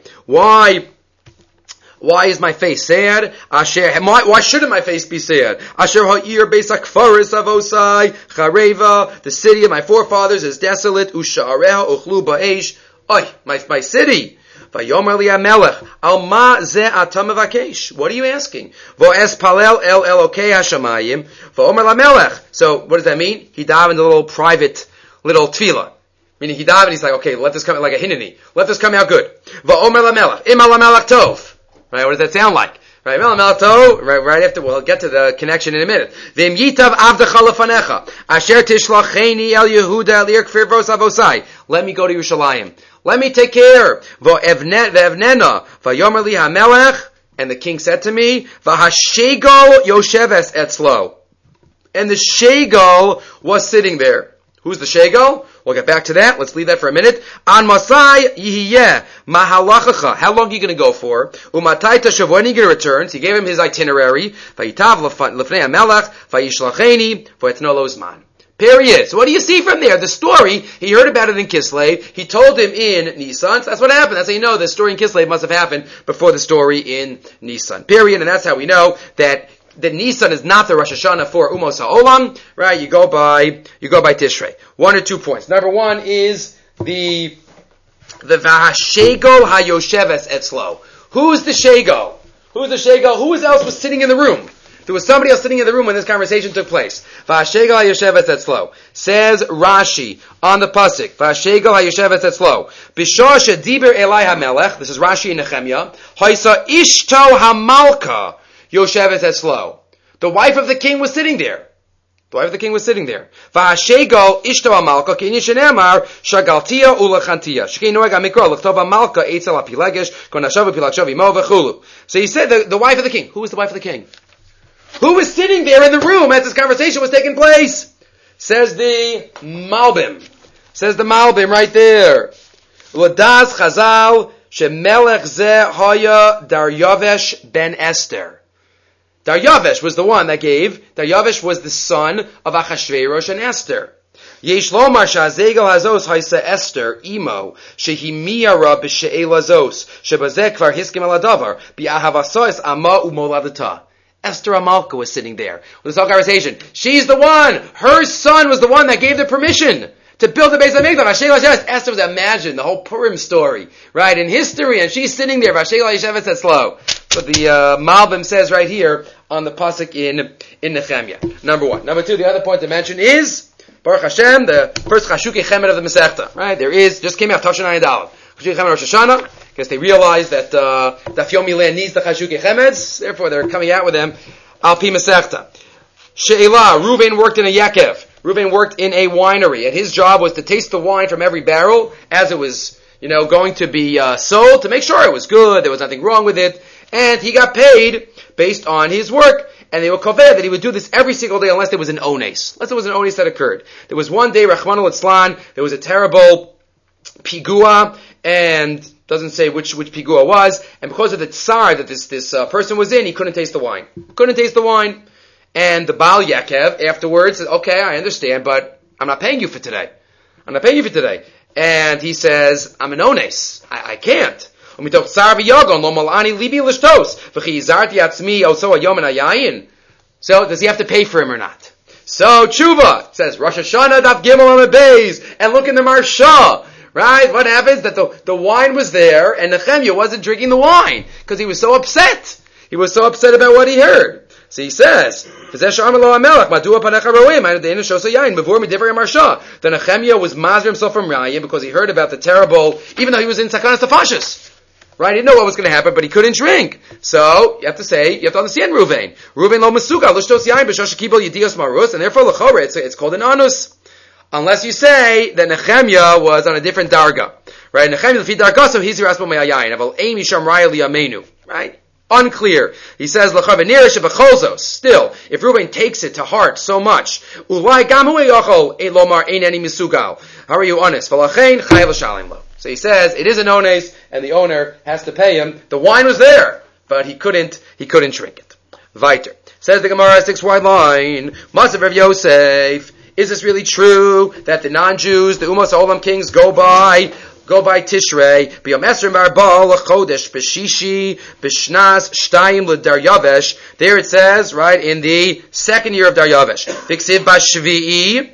[SPEAKER 1] Why is my face sad? Why shouldn't my face be sad? Asher ha'ir beis hakfaris avosai chareva. The city of my forefathers is desolate. Usha'areha uchlu ba'esh. My city. Vayomer li hamelech, al ma ze ata mevakesh. What are you asking? Vo'es palel el elokei hashamayim. Vayomer lamelech. So, what does that mean? He davened a little private, little tefillah. Meaning he davened, he's like, okay, let this come out like a hineni. Let this come out good. Vayomer lamelech. Ima lamelech tov. Right, what does that sound like? Right, right after, we'll get to the connection in a minute. V'im yitav avdecha lefanecha. Asher tishlacheni el Yehuda el ir kfir vos avosai. Let me go to Yerushalayim. Let me take care. Ve'evnena vayomer li hamelech. And the king said to me, v'hashegol yosheves etzlo. And the shegol was sitting there. Who's the shegol? We'll get back to that. Let's leave that for a minute. An masai yihiyeh mahalachacha. How long are you going to go for? Umatai tashav, when are you going to return? So he gave him his itinerary. Vayitav lefnei hamelech vayishlacheni v'etno lo zman. Period. So what do you see from there? The story, he heard about it in Kislev. He told him in Nisan. So that's what happened. That's how you know the story in Kislev must have happened before the story in Nisan. Period. And that's how we know that the Nisan is not the Rosh Hashanah for Umos HaOlam, right? You go by Tishrei. 1 or 2 points. Number 1 is the Vahashegol HaYosheves Etzlo. Who's the Shegol? Who's the Shegol? Who else was sitting in the room? There was somebody else sitting in the room when this conversation took place. Vahashegol HaYosheves Etzlo. Says Rashi on the pasuk. Vahashegol HaYosheves Etzlo. B'shah shediber Elai HaMelech. This is Rashi in Nehemiah. Haisa Ishto HaMalka. Yosheves etzlo. The wife of the king was sitting there. Va'ashegol ishto amalka ki nishenemar shagaltia ulachantia. Shekei noeg amikra l'chtov amalka eitzel apilegesh konashav apilakshav imo v'chulu. So he said the wife of the king. Who was the wife of the king? Who was sitting there in the room as this conversation was taking place? Says the Malbim. Says the Malbim right there. L'daz Chazal shemelech zeh haya Daryavesh ben Esther. Daryavesh was the one that gave. Daryavesh was the son of Achashverosh and Esther. Yesh lomar she'azegel hazos haisa Esther imo shehi miyara b'she'el hazos shebazeh kvar hiskim al hadavar bi'ahavasos ama umoladata. Esther Amalka was sitting there with this whole conversation. She's the one. Her son was the one that gave the permission to build the Beis HaMikdash. Esther was, imagine the whole Purim story, right, in history, and she's sitting there. Slow. But the Malbim says right here on the pasuk in Nehemiah. Number one. Number two, the other point to mention is Baruch Hashem, the first Chashukei Chemed of the Masechta. Right, there is just came out Toshan Ayin Daled. Chashukei Chemed Rosh Hashanah. Because they realize that Daf Yomi land needs the Chashukei Chemeds, therefore they're coming out with them Al Pi Masechta. She'elah, Reuven worked in a Yakev. Reuven worked in a winery, and his job was to taste the wine from every barrel as it was, going to be sold, to make sure it was good, there was nothing wrong with it, and he got paid based on his work. And they were koveh that he would do this every single day unless there was an ones. Unless there was an ones that occurred. There was one day, Rachmana litzlan, there was a terrible pigua, and doesn't say which pigua was, and because of the tsar that this person was in, he couldn't taste the wine. And the Baal Yaakov afterwards said, okay, I understand, but I'm not paying you for today. And he says, I'm an ones. I can't. So does he have to pay for him or not? So Tshuva says Rosh Hashanah Daf Gimel Amud Beis, and look in the Marsha, right? What happens? That the wine was there, and Nehemiah wasn't drinking the wine because he was so upset. He was so upset about what he heard. So he says, the Nehemiah was mazir himself from Raya because he heard about the terrible, even though he was in Sakanas Tafashis. Right? He didn't know what was going to happen, but he couldn't drink. So, you have to understand Reuven. Reuven lo masuka, l'shtos yain, b'shosh kibel yedios marus, and therefore l'chore, it's called an anus. Unless you say that Nehemiah was on a different darga. Right? Nehemiah l'fi darga, so he's raspo me'ayayin. Aval eim yisham raya liyamenu. Right? Unclear. He says, l'chavenir shebacholzos. Still, if Reuven takes it to heart so much, ulai gam hu eyachol, elomar ein any misugal. How are you honest? V'lachein chayav l'shalim lo. So he says, it is an ones, and the owner has to pay him. The wine was there, but he couldn't drink it. Weiter. Says the Gemara, 6 wide line, Masav Rav Yosef, is this really true that the non-Jews, the Umas Olam kings, go by Tishrei, B'yom Esrei Marbal, L'chodesh, B'shishi, B'shnas, Shtayim, L'Daryavesh. There it says, right, in the second year of Daryavesh. V'ksiv B'shvi'i,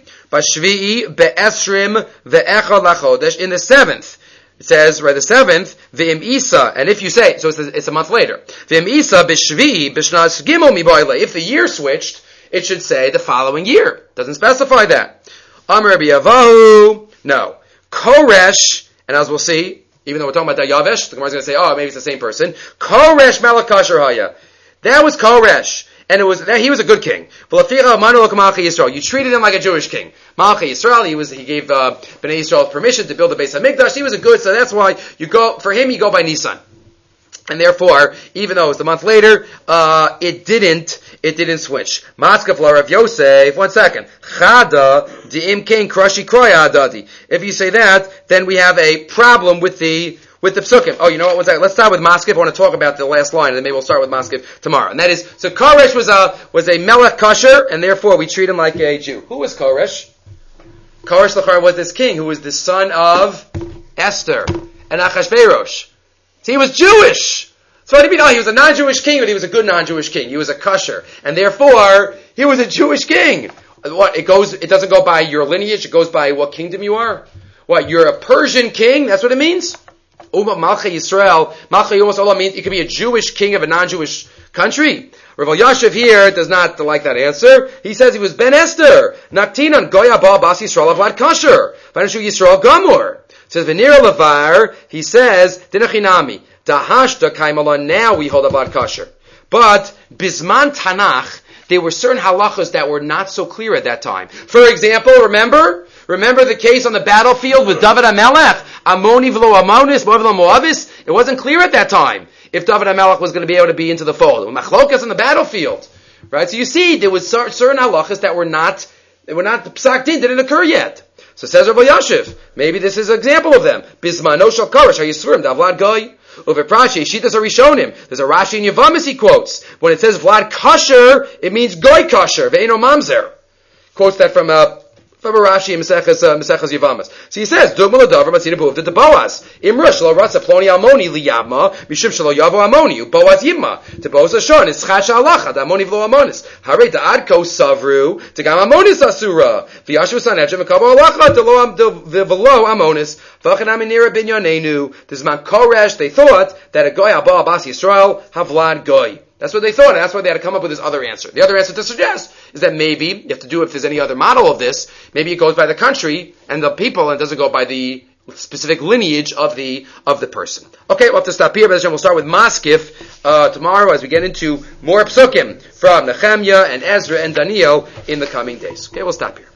[SPEAKER 1] Be'esrim, Ve'echad L'chodesh, in the 7th. It says, right, the 7th, V'im Isa, and if you say, so it's a month later, V'im Isa, B'shvi'i, B'shnas Gimel Mi'boile. If the year switched, it should say the following year. Doesn't specify that. Amar Rabbi Avahu, no. Koresh, and as we'll see, even though we're talking about Daryavesh, the Gemara is going to say, maybe it's the same person. Koresh Melech Kasher Haya. That was Koresh. And he was a good king. You treated him like a Jewish king. Malchi Yisrael, he gave Bnei Yisrael permission to build the Beis HaMikdash. He was a good, so that's why you go by Nisan. And therefore, even though it was a month later, it didn't switch. Matzkaf la Rav Yosef, 1 second. Chada di'im kein krashi kroya adadi. If you say that, then we have a problem with the psukim. Oh, you know what? 1 second. Let's start with Maskif. I want to talk about the last line, and then maybe we'll start with Maskif tomorrow. And that is, so Koresh was a melech kasher, and therefore we treat him like a Jew. Who was Koresh? Koresh Lachar was this king who was the son of Esther and Achashverosh. So he was Jewish. So what do you mean? He was a non-Jewish king, but he was a good non-Jewish king. He was a kasher, and therefore he was a Jewish king. What? It doesn't go by your lineage. It goes by what kingdom you are. What? You're a Persian king. That's what it means. Malchei Yisrael, Malchei Yom Olam means it could be a Jewish king of a non-Jewish country. Rav Yashiv here does not like that answer. He says he was Ben Esther. Naktinan Goya Ba Bas Yisrael Avad Kasher. Vanishu Yisrael Gamur. It says Venira Levar. He says Dinachinami Dahashta Kaimalon. Now we hold Avad Kasher. But Bisman Tanakh, there were certain halachas that were not so clear at that time. For example, remember the case on the battlefield with David HaMelech? Amoni v'lo Amonis, Moav v'lo Moavis? It wasn't clear at that time if David HaMelech was going to be able to be into the fold. Machlokas on the battlefield. Right? So you see, there was certain halachas that were not, the psak din didn't occur yet. So says Rabbi Yashiv, maybe this is an example of them. Bismano shal karash hayisrim davlad goy. Over Prashi, Shitas Arishonim. There's a Rashi in Yavamis he quotes. When it says Vlad Kasher, it means Goy Kasher, Ve'eno Mamzer. Quotes that from a Rashi in Meseches Yavamis. So he says, Dugma l'davar matzina b'uvda de Boaz. Imra shelo ratza ploni almoni liyavma, mishum shelo yavo almoni, Boaz yimma. To Boaz Hashon, it's chash halacha, da almoni v'lo almonis. Hare da'adko savru, to gam almonis asura. V'yashu sanedjem, v'kabo halacha, v'lo almonis. V'achanam inira binyanenu. This is man Koresh, they thought that a goy abba abbas Yisrael, havlad goy. That's what they thought, and that's why they had to come up with this other answer. The other answer to suggest is that maybe, you have to do if there's any other model of this, maybe it goes by the country and the people, and it doesn't go by the specific lineage of the person. Okay, we'll have to stop here, but we'll start with Maskif tomorrow as we get into more psukim from Nehemiah and Ezra and Daniel in the coming days. Okay, we'll stop here.